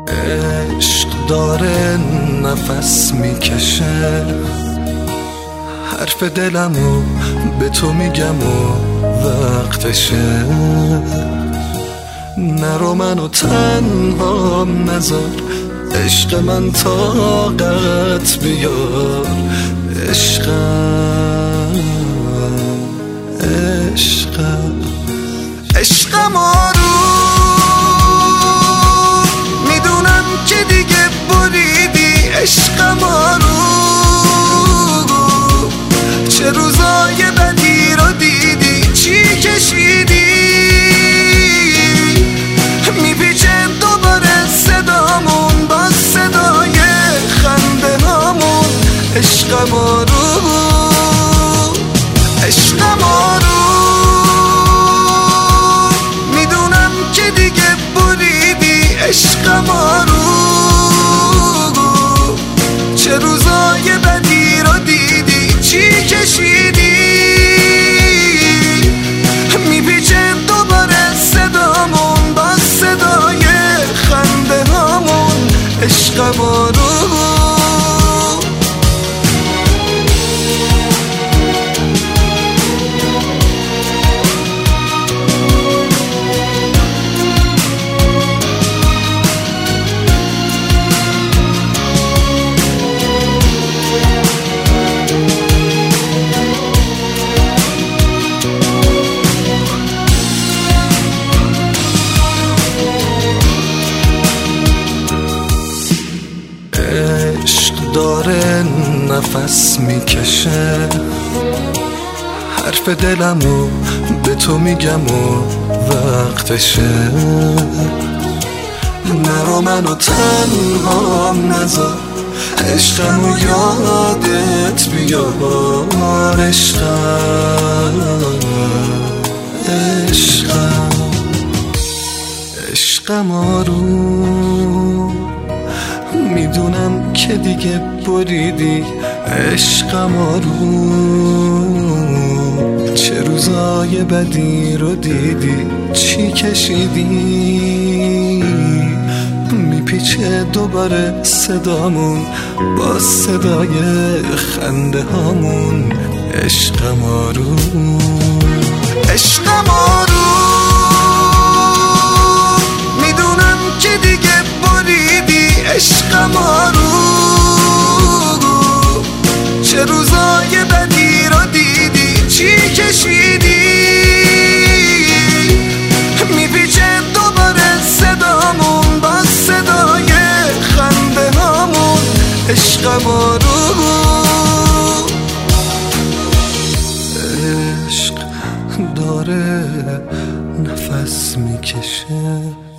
عشق داره نفس میکشه، حرف دلمو به تو میگم و وقتشه. نرو منو تنها نذار، عشق من طاقت بیار. عشقم عشقم عشقم آروم، میدونم که دیگه بریدی. عشقم آروم، چه روزای بدی رو دیدی، چی کشیدی. میپیچه دوباره صدامون با صدای خنده هامون. عشقم آروم، عشقم آروم، میدونم که دیگه بریدی. عشقم آروم، چه روزای بدی رو دیدی، چی کشیدی. میپیچه دوباره صدامون با صدای خنده هامون. عشقم آروم. عشق داره نفس میکشه، حرف دلمو به تو میگم و وقتشه. نرو منو تنها نذار، عشقمو یادت بیار. عشقم عشقم عشقم آروم، میدونم که دیگه بریدی. عشقم آروم، چه روزای بدی رو دیدی، چی کشیدی. میپیچه دوباره صدامون با صدای خنده هامون. عشقم آروم، عشقم آروم، میدونم که دیگه بریدی. عشقم آروم، چه روزای بدی رو دیدی، چی کشیدی. میپیچه دوباره صدامون با صدای خنده هامون. عشقم آروم. عشق داره نفس میکشه،